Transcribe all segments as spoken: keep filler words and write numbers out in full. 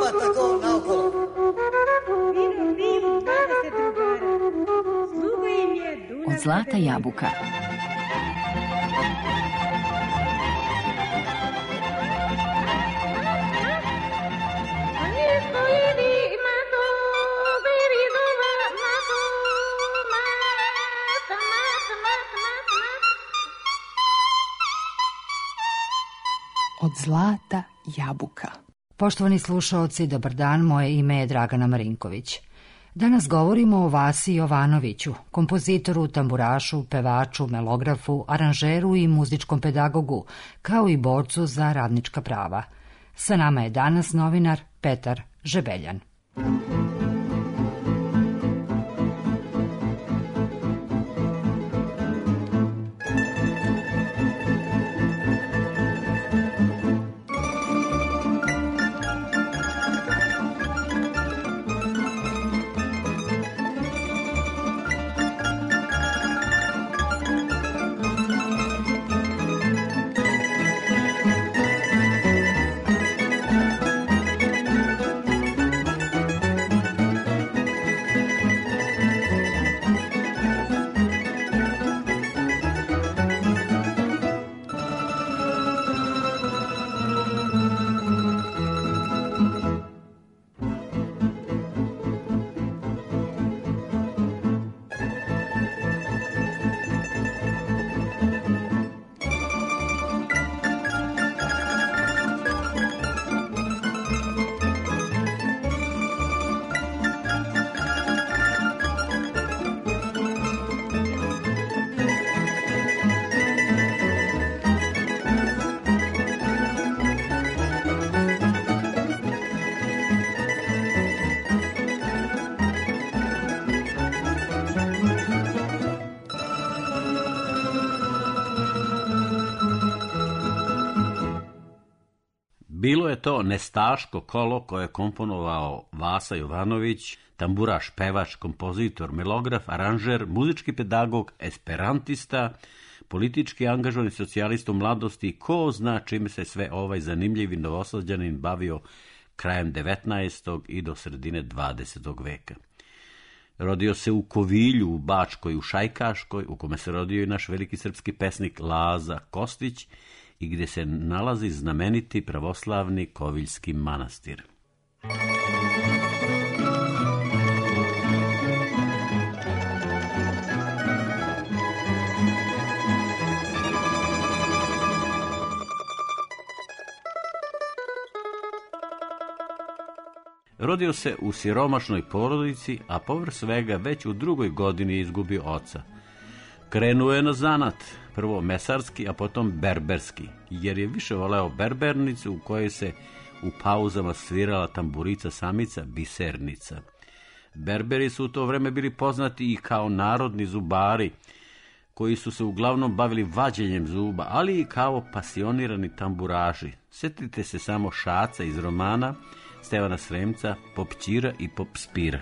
pa tako naokolo. Vino, vino, gleda se drugara. Sluga im je Dunav. Od zlata jabuka. Od zlata jabuka. Poštovani slušaoci, dobar dan, moje ime je Dragana Marinković. Danas govorimo o Vasi Jovanoviću, kompozitoru, tamburašu, pevaču, melografu, aranžeru i muzičkom pedagogu, kao i borcu za radnička prava. Sa nama je danas novinar Petar Žebeljan. Bilo je to nestaško kolo koje je komponovao Vasa Jovanović, tamburaš, pevač, kompozitor, melograf, aranžer, muzički pedagog, esperantista, politički angažovani socijalist u mladosti, ko zna čime se sve ovaj zanimljivi novosađanin bavio krajem devetnaestog i do sredine dvadesetog veka. Rodio se u Kovilju, u Bačkoj, u Šajkaškoj, u kome se rodio i naš veliki srpski pesnik Laza Kostić, i gdje se nalazi znameniti pravoslavni Koviljski manastir. Rodio se u siromašnoj porodici, a povrh svega već u drugoj godini je izgubio oca. Krenuo je na zanat, prvo mesarski, a potom berberski, jer je više voleo berbernicu u kojoj se u pauzama svirala tamburica samica Bisernica. Berberi su u to vreme bili poznati i kao narodni zubari, koji su se uglavnom bavili vađenjem zuba, ali i kao pasionirani tamburaži. Sjetite se samo Šaca iz romana Stevana Sremca, Pop Ćira i Pop Spira.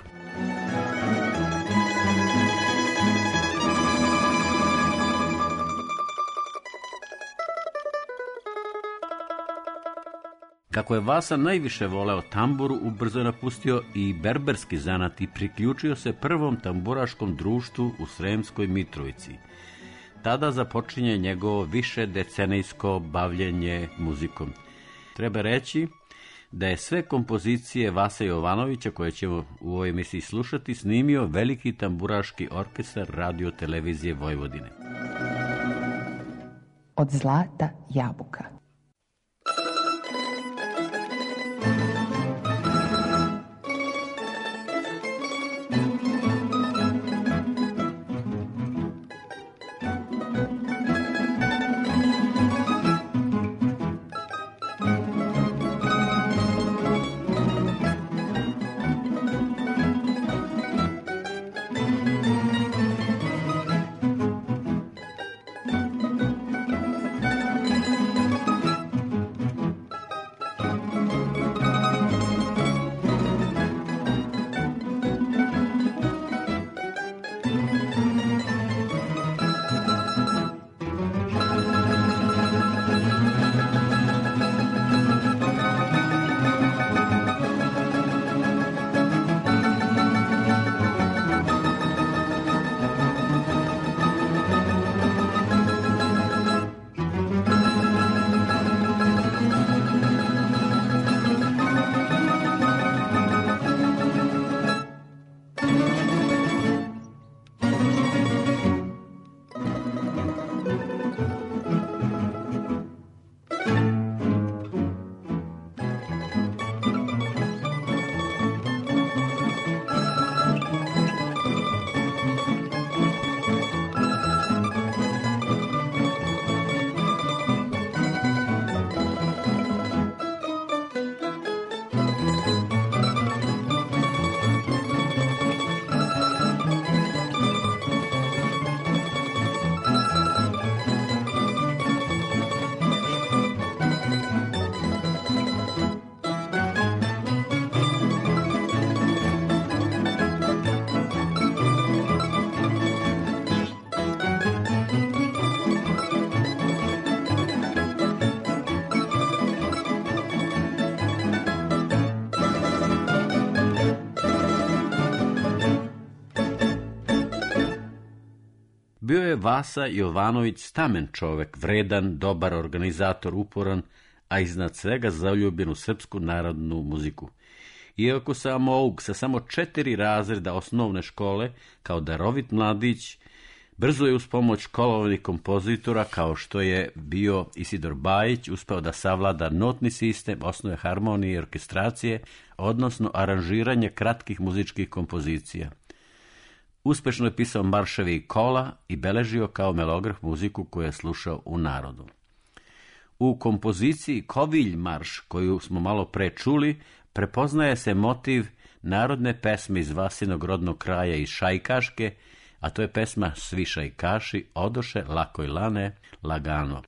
Kako je Vasa najviše voleo tamburu, ubrzo je napustio i berberski zanat i priključio se prvom tamburaškom društvu u Sremskoj Mitrovici. Tada započinje njegovo više decenijsko bavljenje muzikom. Treba reći da je sve kompozicije Vase Jovanovića, koje ćemo u ovoj emisiji slušati, snimio veliki tamburaški orkestar Radio Televizije Vojvodine. Od zlata jabuka. Bio je Vasa Jovanović stamen čovek, vredan, dobar organizator, uporan, a iznad svega zaljubljen u srpsku narodnu muziku. Iako samouk sa samo četiri razreda osnovne škole, kao darovit mladić, brzo je uz pomoć školovanih kompozitora, kao što je bio Isidor Bajić, uspeo da savlada notni sistem, osnove harmonije i orkestracije, odnosno aranžiranje kratkih muzičkih kompozicija. Uspešno je pisao marševe i kola i beležio kao melograf muziku koju je slušao u narodu. U kompoziciji Kovilj marš, koju smo malo pre čuli, prepoznaje se motiv narodne pesme iz Vasinog rodnog kraja iz Šajkaške, a to je pesma Svi šajkaši odoše lako i lane, lagano.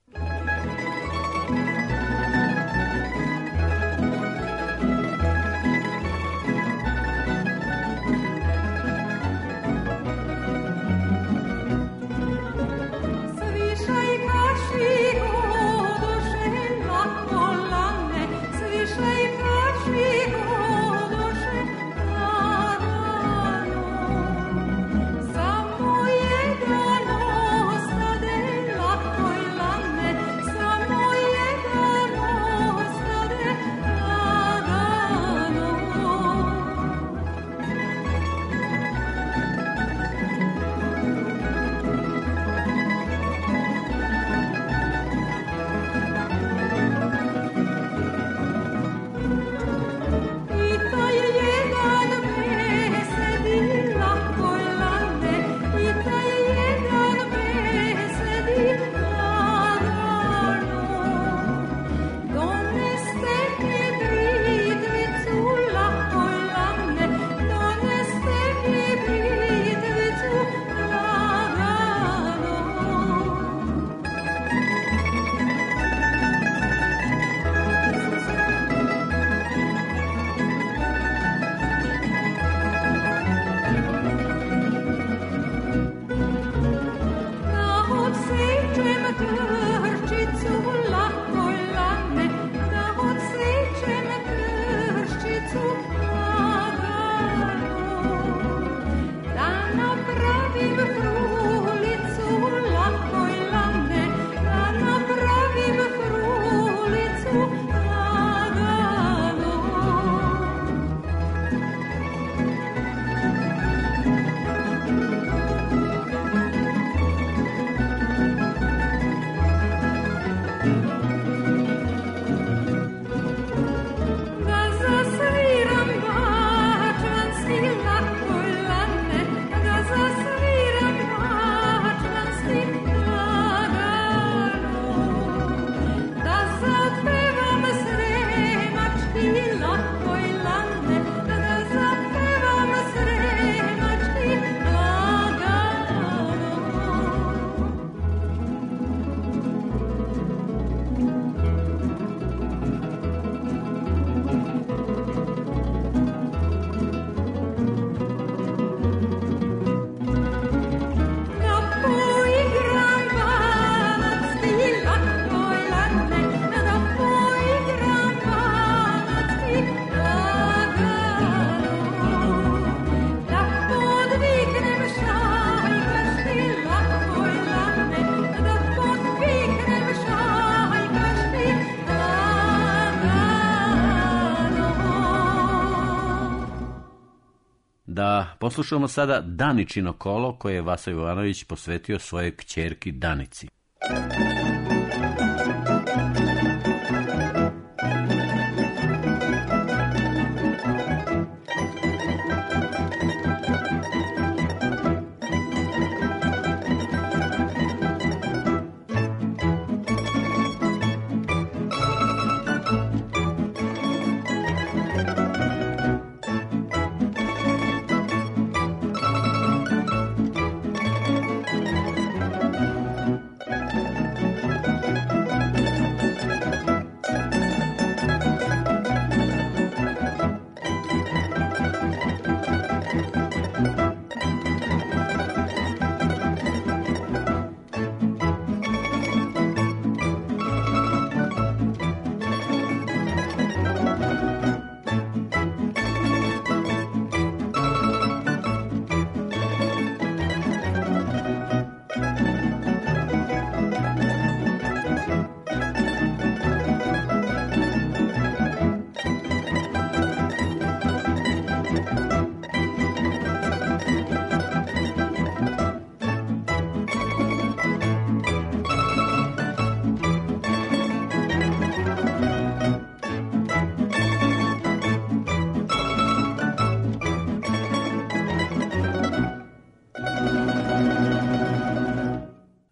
Da poslušamo sada Daničino kolo koje je Vasa Jovanović posvetio svojoj kćerki Danici.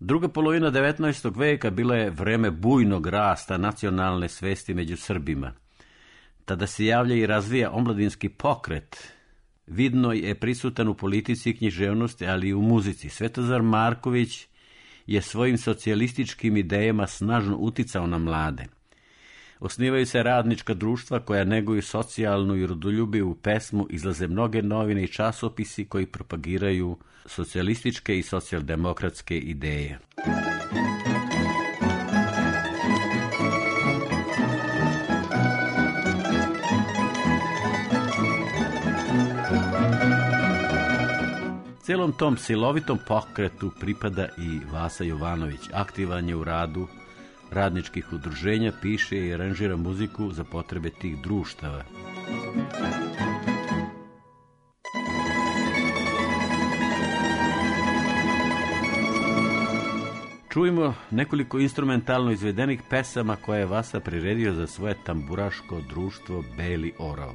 Druga polovina devetnaestog veka bila je vreme bujnog rasta nacionalne svesti među Srbima. Tada se javlja i razvija omladinski pokret. Vidno je prisutan u politici i književnosti, ali i u muzici. Svetozar Marković je svojim socijalističkim idejama snažno uticao na mlade. Osnivaju se radnička društva koja neguju socijalnu i rodoljubivu pesmu, izlaze mnoge novine i časopisi koji propagiraju socijalističke i socijaldemokratske ideje. Celom tom silovitom pokretu pripada i Vasa Jovanović. Aktivan je u radu radničkih udruženja, piše i aranžira muziku za potrebe tih društava. Čujemo nekoliko instrumentalno izvedenih pesama koje je Vasa priredio za svoje tamburaško društvo Beli orao.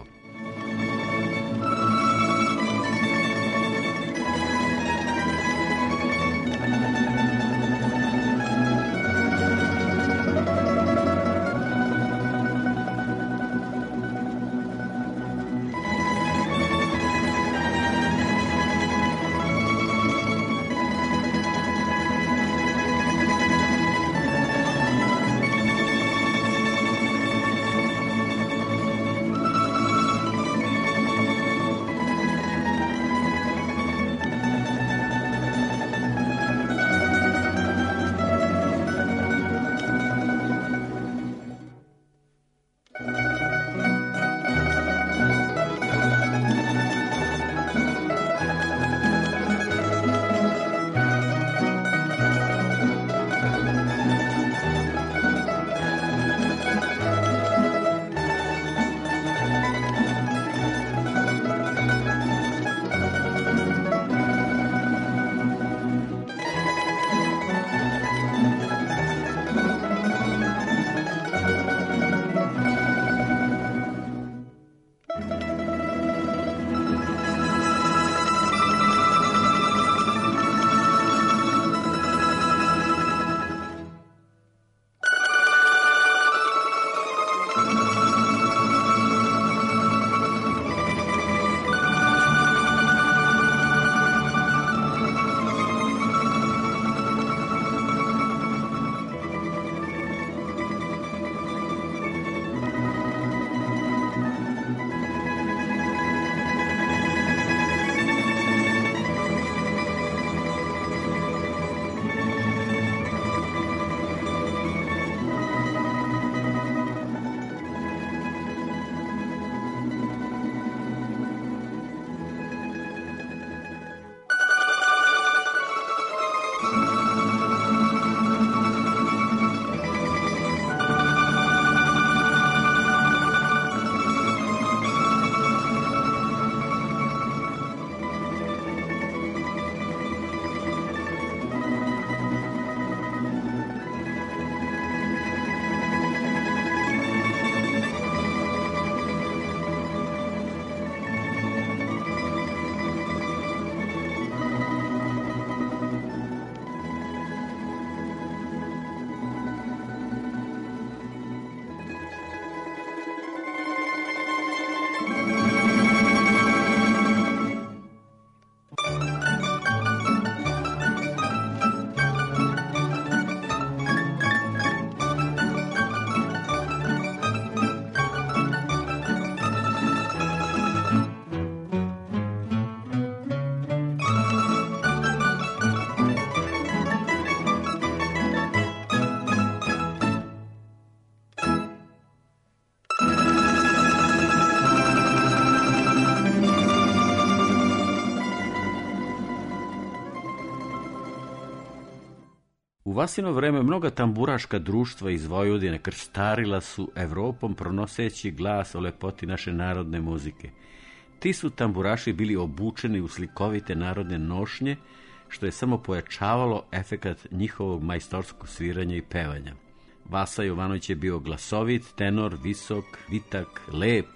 U Vasino vreme mnoga tamburaška društva iz Vojvodine krstarila su Evropom pronoseći glas o lepoti naše narodne muzike. Ti su tamburaši bili obučeni u slikovite narodne nošnje, što je samo pojačavalo efekat njihovog majstorskog sviranja i pevanja. Vasa Jovanović je bio glasovit, tenor, visok, vitak, lep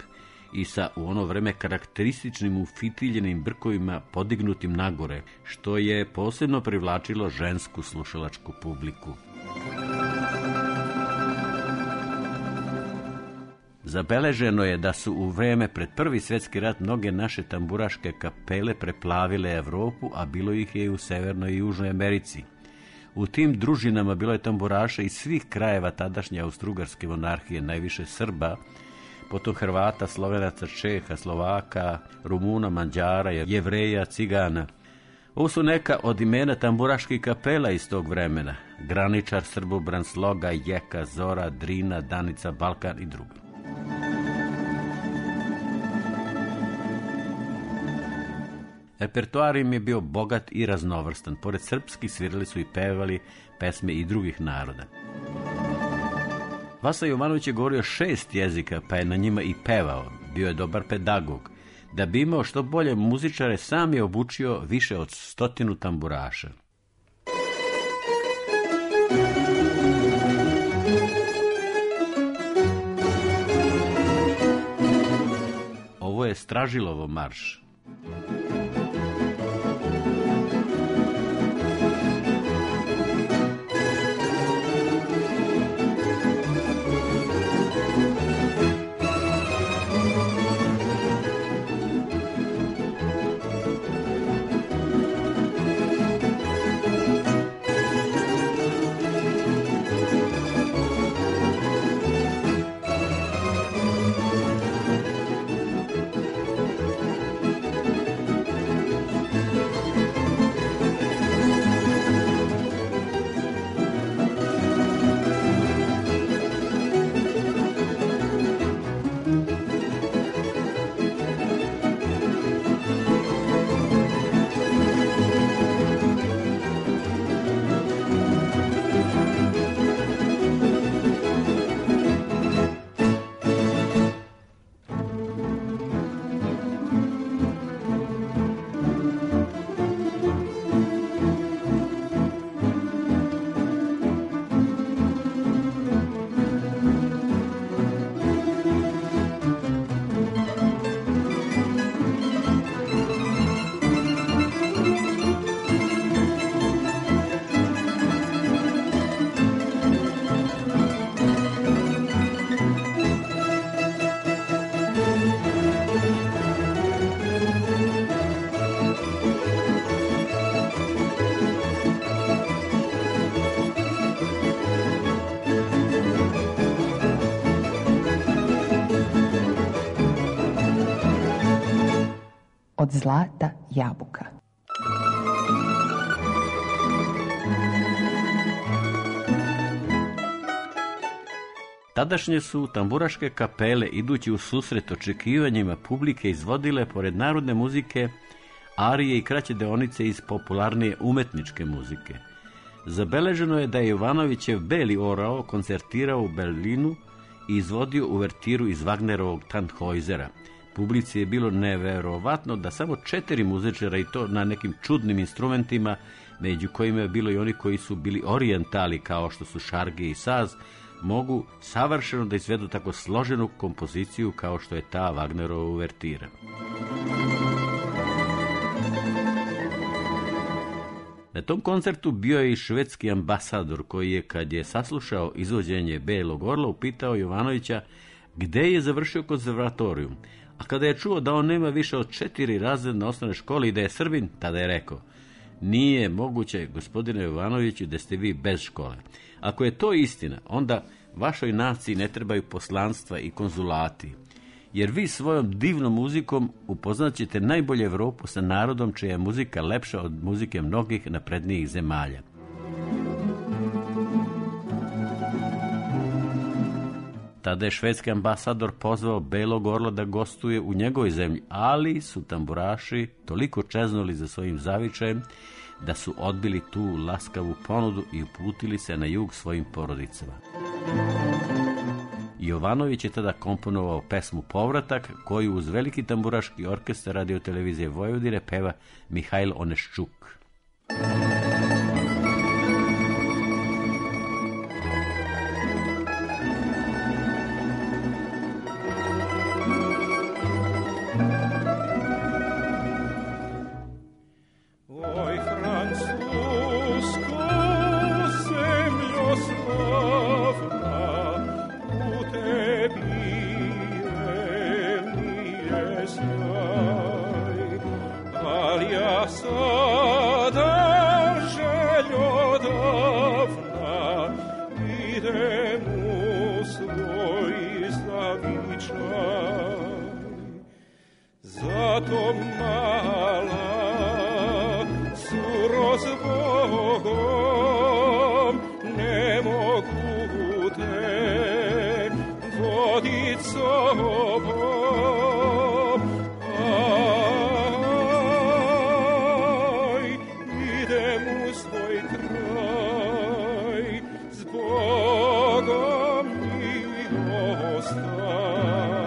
i sa u ono vreme karakterističnim ufitiljenim brkovima podignutim nagore, što je posebno privlačilo žensku slušalačku publiku. Zabeleženo je da su u vreme pred Prvi svjetski rat mnoge naše tamburaške kapele preplavile Evropu, a bilo ih je i u Severnoj i Južnoj Americi. U tim družinama bilo je tamburaša iz svih krajeva tadašnje Austrougarske monarhije, najviše Srba, potom Hrvata, Slovenaca, Čeha, Slovaka, Rumuna, Mađara, Jevreja, Cigana. Ovo su neka od imena tamburaških kapela iz tog vremena: Graničar, Srbobran, Sloga, Jeka, Zora, Drina, Danica, Balkan i drugi. Repertoar im je bio bogat i raznovrstan. Pored srpskih svirali su i pevali pesme i drugih naroda. Vasa Jovanović je govorio šest jezika, pa je na njima i pevao. Bio je dobar pedagog. Da bi imao što bolje muzičare, sam je obučio više od stotinu tamburaša. Ovo je Stražilovo marš. Od zlata jabuka. Tadašnje su tamburaške kapele, idući u susret očekivanjima publike, izvodile pored narodne muzike arije i kraće deonice iz popularnije umetničke muzike. Zabeleženo je da je Jovanovićev Beli orao koncertirao u Berlinu i izvodio uvertiru iz Wagnerovog Tannhäusera. Publici je bilo neverovatno da samo četiri muzičara, i to na nekim čudnim instrumentima, među kojima je bilo i oni koji su bili orijentali kao što su šarge i saz, mogu savršeno da izvedu tako složenu kompoziciju kao što je ta Wagnerova uvertira. Na tom koncertu bio je i švedski ambasador koji je, kad je saslušao izvođenje Belog orla, upitao Jovanovića gde je završio konzervatorijum, a kada je čuo da on nema više od četiri razredne osnovne škole i da je Srbin, tada je rekao: nije moguće, gospodine Jovanoviću, da ste vi bez škole. Ako je to istina, onda vašoj naciji ne trebaju poslanstva i konzulati, jer vi svojom divnom muzikom upoznat ćete najbolje Evropu sa narodom čija je muzika lepša od muzike mnogih naprednijih zemalja. Tada je švedski ambasador pozvao Belog orla da gostuje u njegovoj zemlji, ali su tamburaši toliko čeznuli za svojim zavičajem da su odbili tu laskavu ponudu i uputili se na jug svojim porodicama. Jovanović je tada komponovao pesmu Povratak, koju uz veliki tamburaški orkestar Radio televizije Vojvodine peva Mihajl Oneščuk. idem u svoj zavičaj. Zato mala suro s Bogom ne mogu te vodit sobom. Aj, idem u svoj kraj, s Bogom mi ostaj.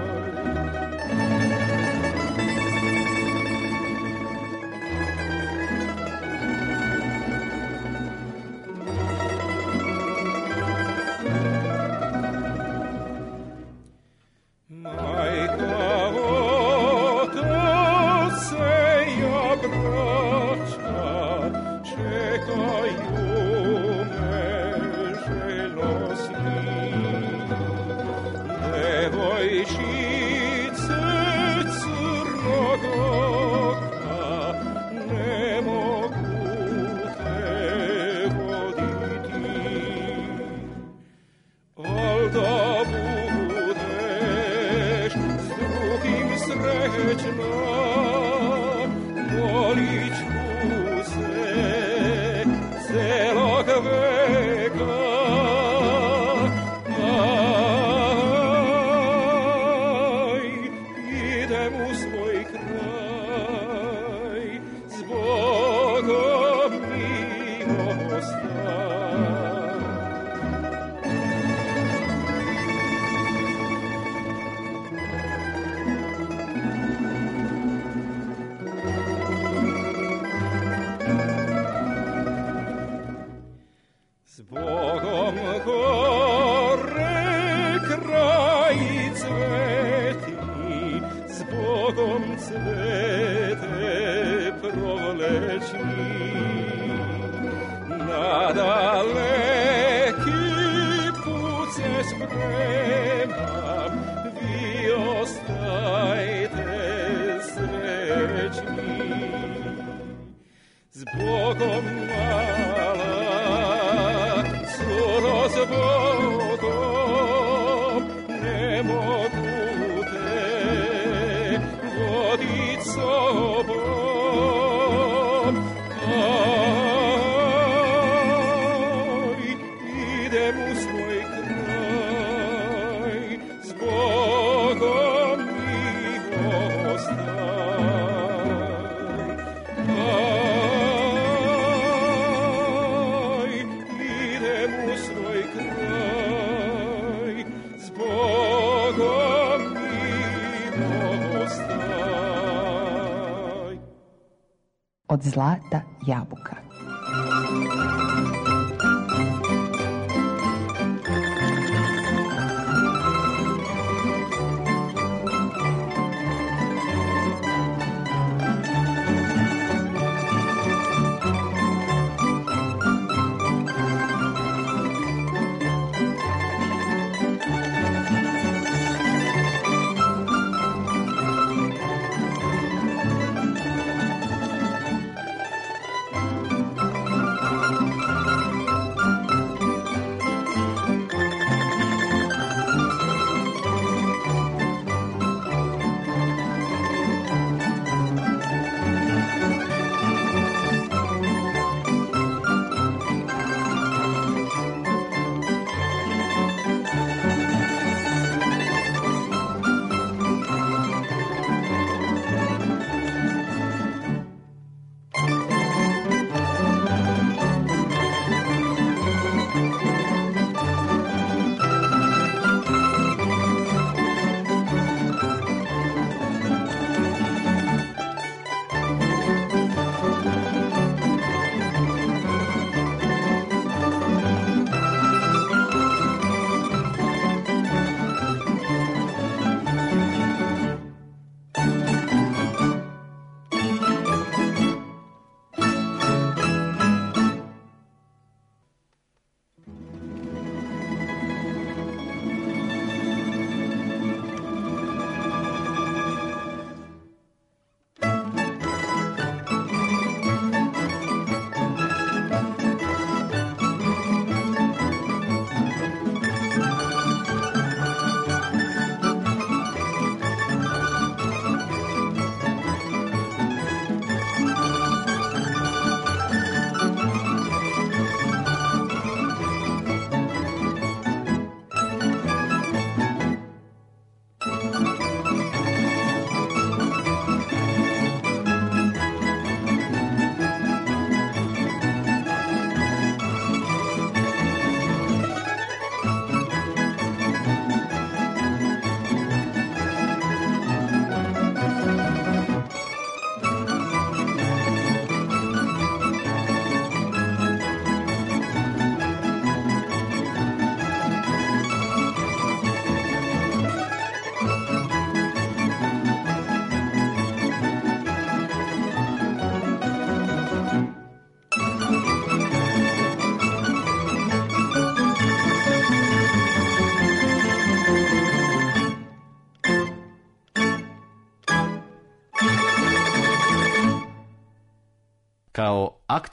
Od zlata jabuka.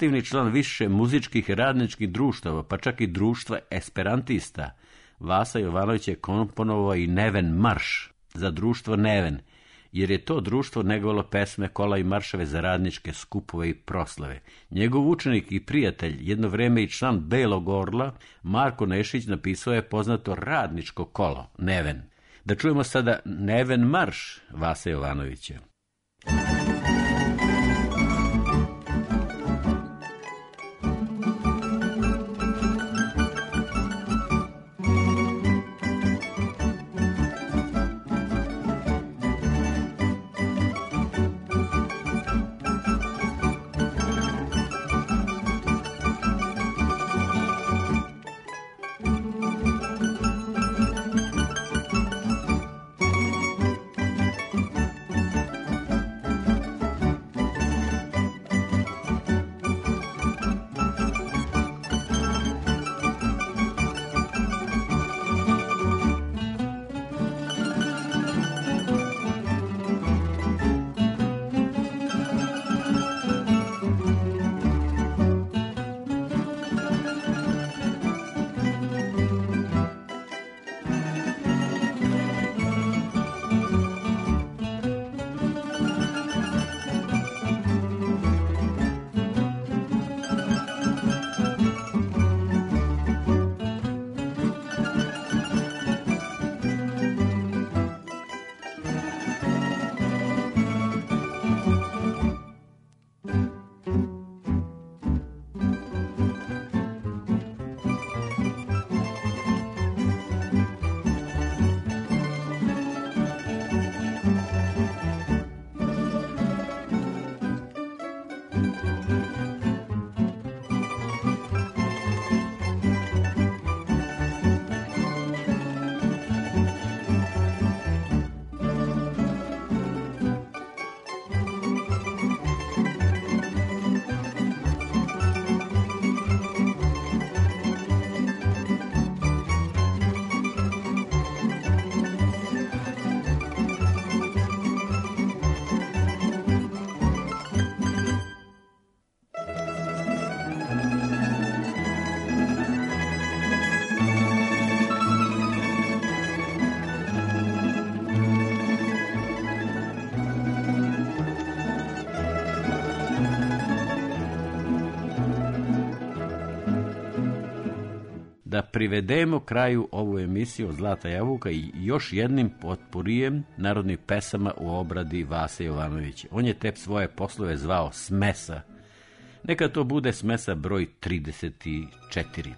aktivni član više muzičkih i radničkih društava, pa čak i društva esperantista, Vasa Jovanović je komponovao i Neven marš za društvo Neven, jer je to društvo negovalo pesme, kola i marševe za radničke skupove i proslave. Njegov učenik i prijatelj, jedno vreme i član Belog orla, Marko Nešić, napisao je poznato radničko kolo, Neven. Da čujemo sada Neven marš Vase Jovanovića. Da privedemo kraju ovu emisiju od Zlata jabuka i još jednim potporijem narodnih pesama u obradi Vase Jovanovića. On je te svoje poslove zvao Smesa. Neka to bude Smesa broj trideset četiri.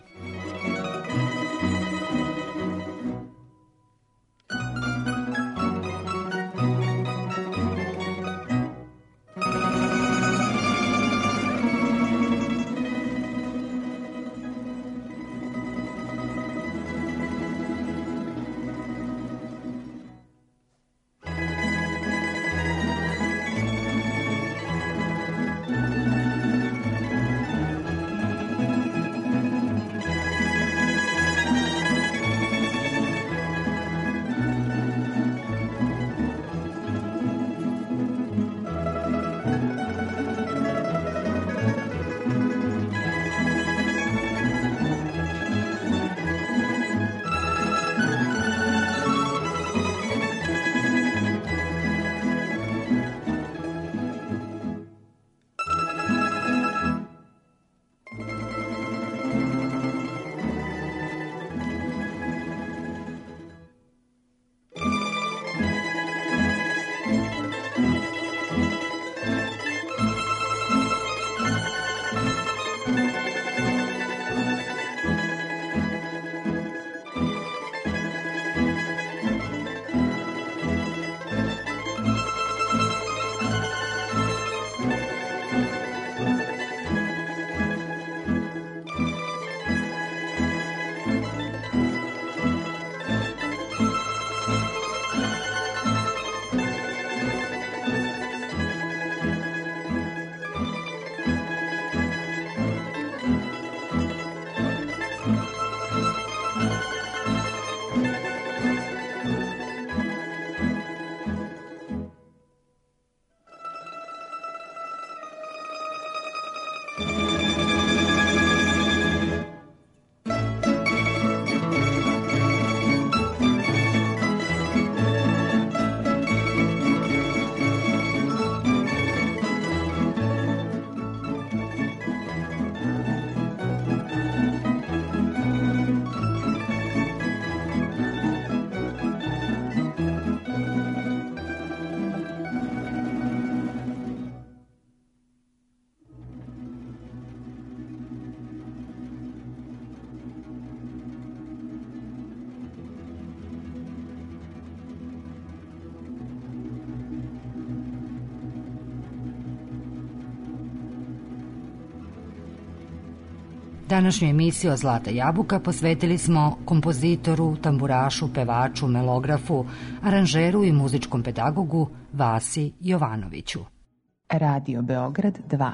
Današnju emisiju o Zlata jabuka posvetili smo kompozitoru, tamburašu, pevaču, melografu, aranžeru i muzičkom pedagogu Vasi Jovanoviću. Radio Beograd dva.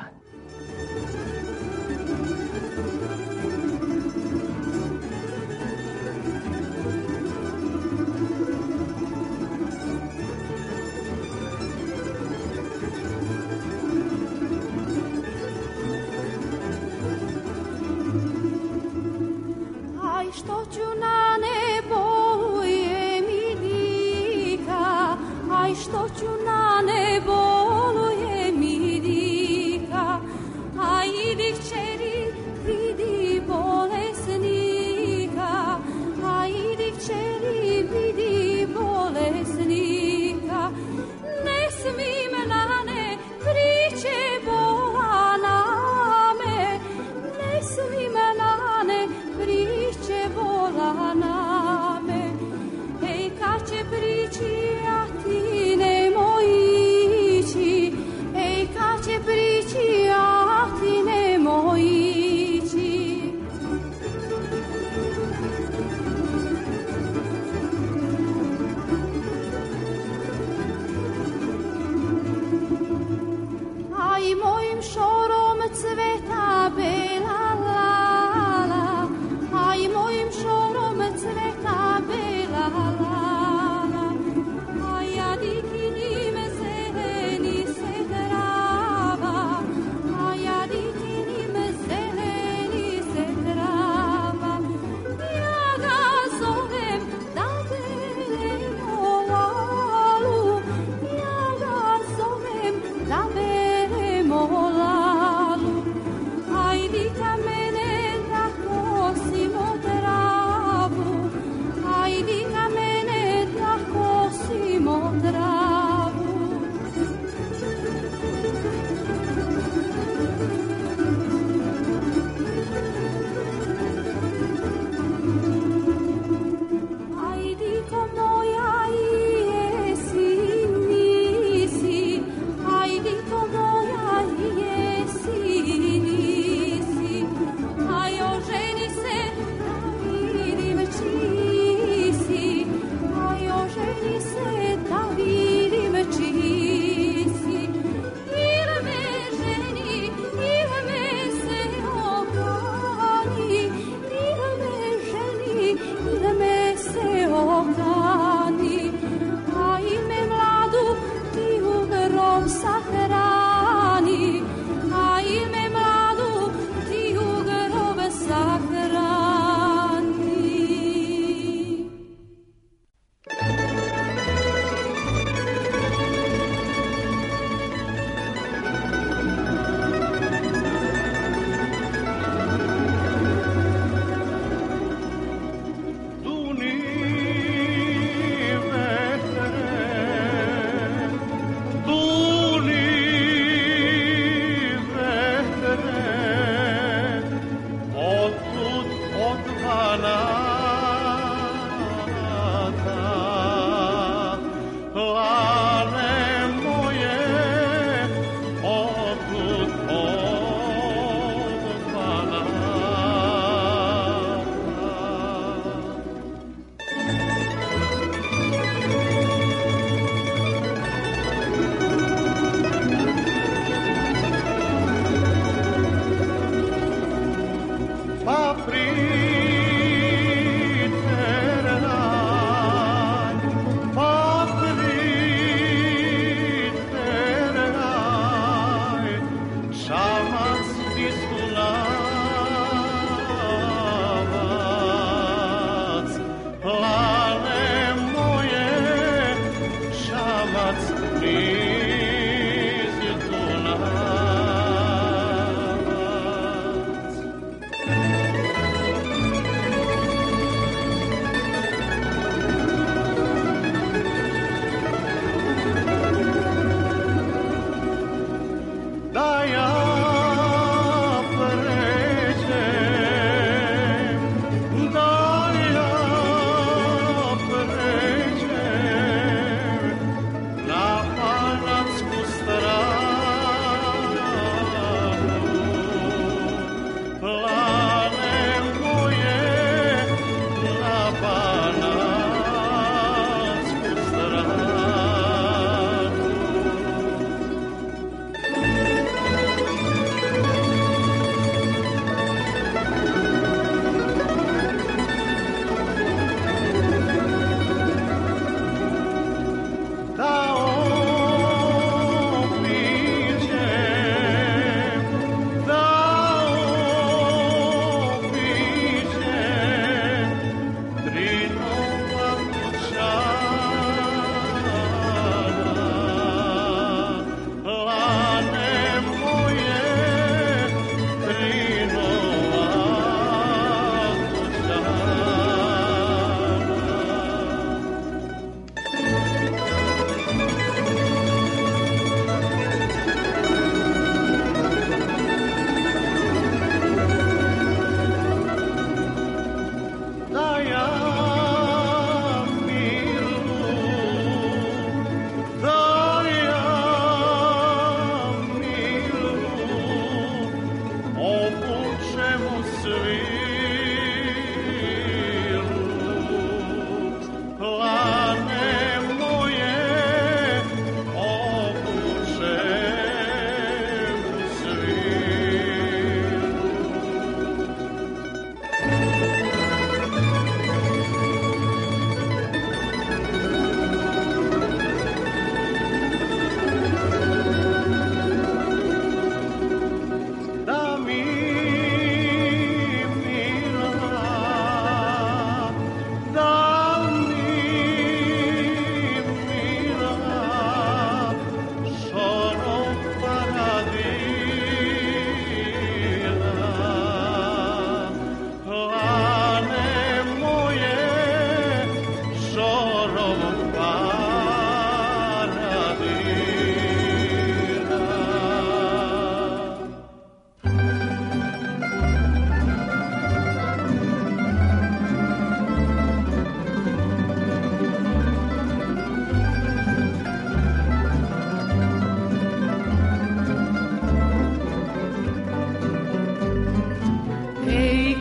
Što ću na ne boluje mi dika, aj što ću na ne boluje mi dika, aj idi kćeri vidi bolesnika, aj idi kćeri vidi bolesnika, ne smim na ne priče bola na me, ne smim na ne priče vola na me, ej kad će prići, a ti nemoj ići, ej kad će prići, a ti nemoj ići. Aj mojim šorom cveta bela lala, aj mojim šorom cveta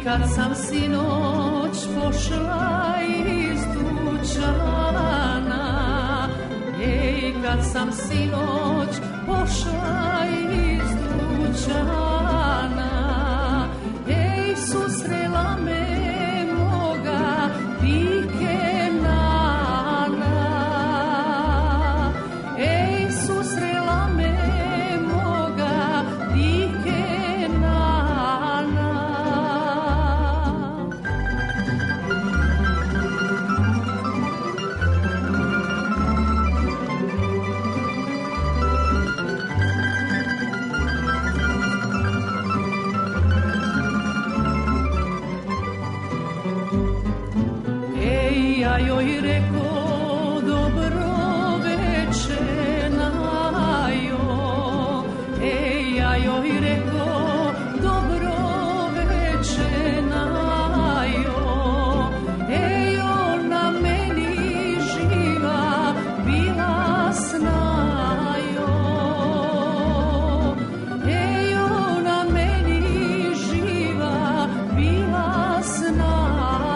kad sam sinoć pošla iz dućana, ej, kad sam sinoć pošla iz dućana, ej, susrela me moga dike nana, ej, susrela me moga dike nana. Ja joj reko dobro veče najo, ej, ja joj reko dobro veče najo, ej, ona meni živa bila snajo, ej, ona meni živa bila snajo.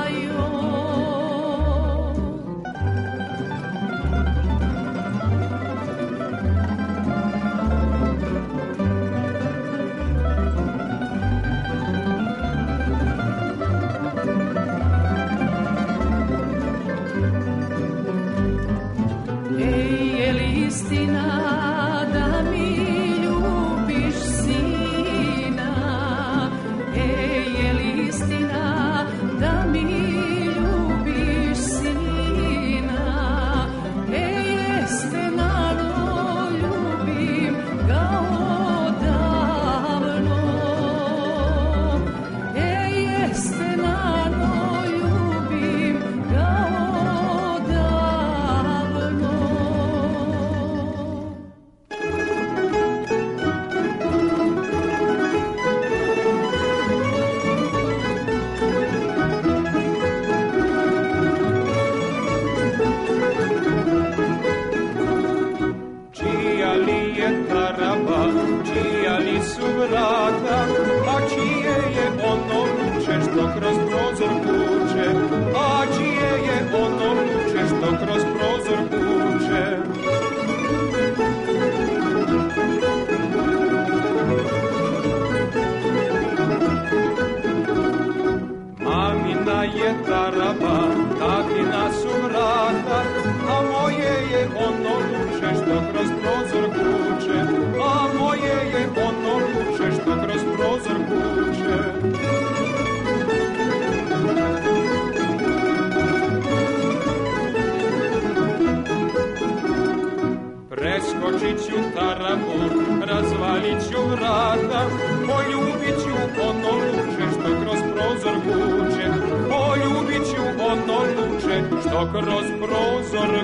Preskočit ću tarabu, razvalit ću vrata, poljubit ću ono luče što kroz prozor kuće, poljubit ću ono luče što kroz prozor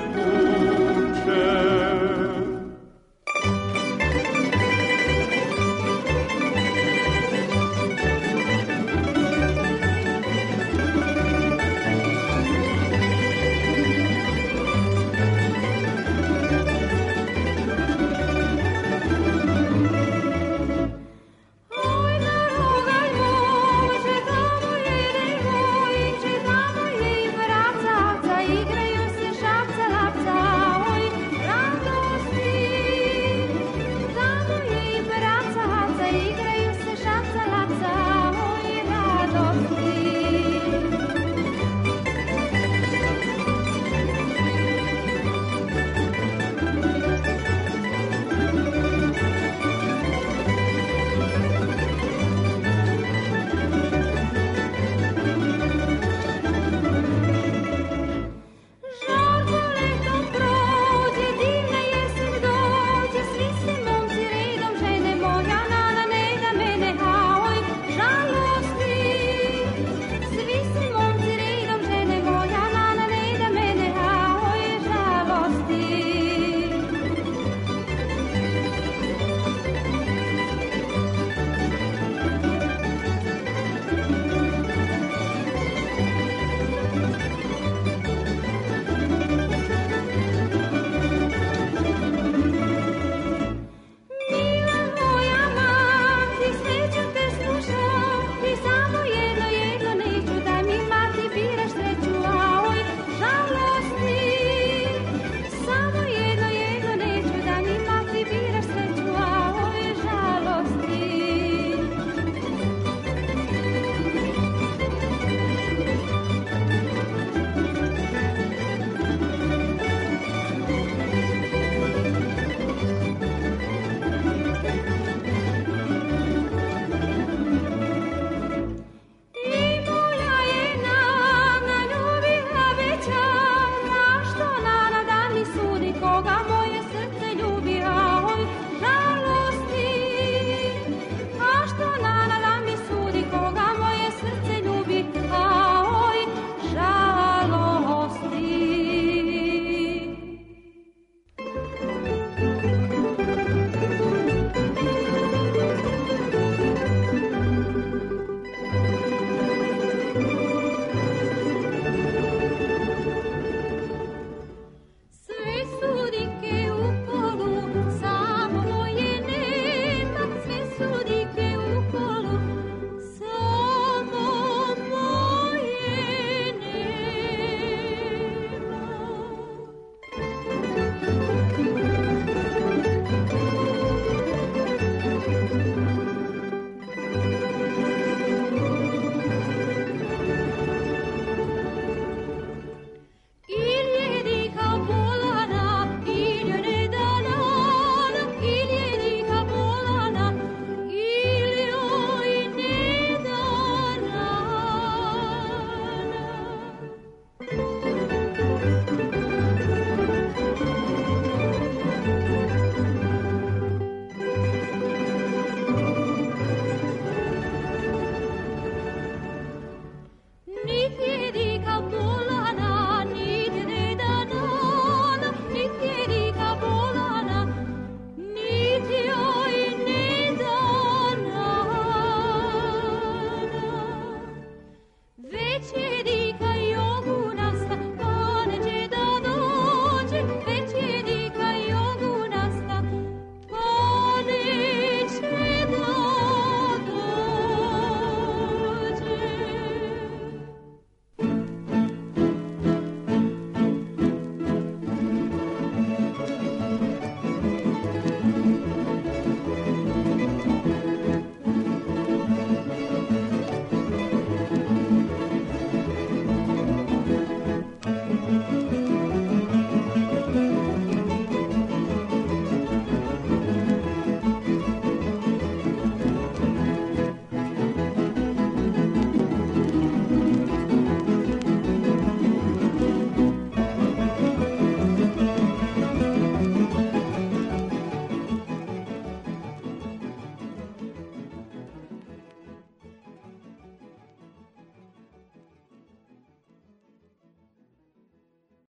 kuće. Igraju se šapca lapca,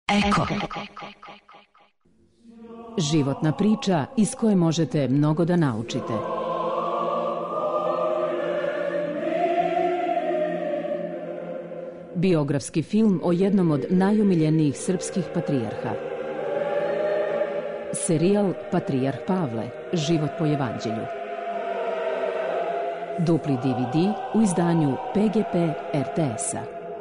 Eko. Životna priča iz koje možete mnogo da naučite. Biografski film o jednom od najomiljenijih srpskih patrijarha. Serijal Patrijarh Pavle, život po evanđelju. Dupli D V D u izdanju P G P R T S-a.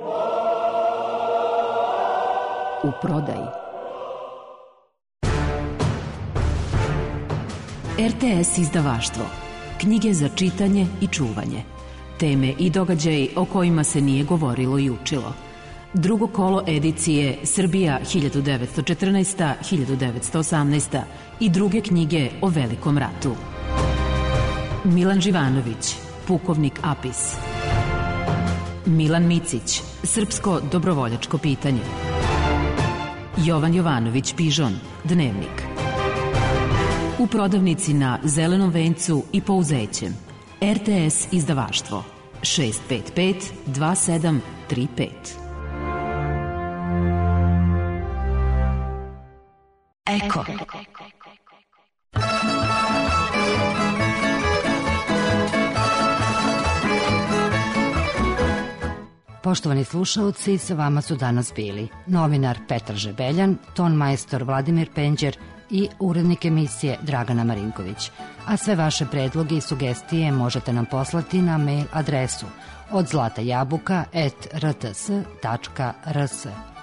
U prodaji. R T S izdavaštvo. Knjige za čitanje i čuvanje. Teme i događaji o kojima se nije govorilo i učilo. Drugo kolo edicije Srbija hiljadu devetsto četrnaesta do hiljadu devetsto osamnaesta. i druge knjige o Velikom ratu. Milan Živanović, pukovnik Apis. Milan Micić, srpsko dobrovoljačko pitanje. Jovan Jovanović Pižon, dnevnik. U prodavnici na Zelenom vencu i Pouzećem. R T S izdavaštvo šest pet pet dva sedam tri pet. Eko. Poštovani slušaoci, sa vama su danas bili novinar Petar Žebeljan, tonmajstor Vladimir Penđer i urednik emisije Dragana Marinković. A sve vaše predloge i sugestije možete nam poslati na mail adresu od zlata jabuka at r t s tačka r s.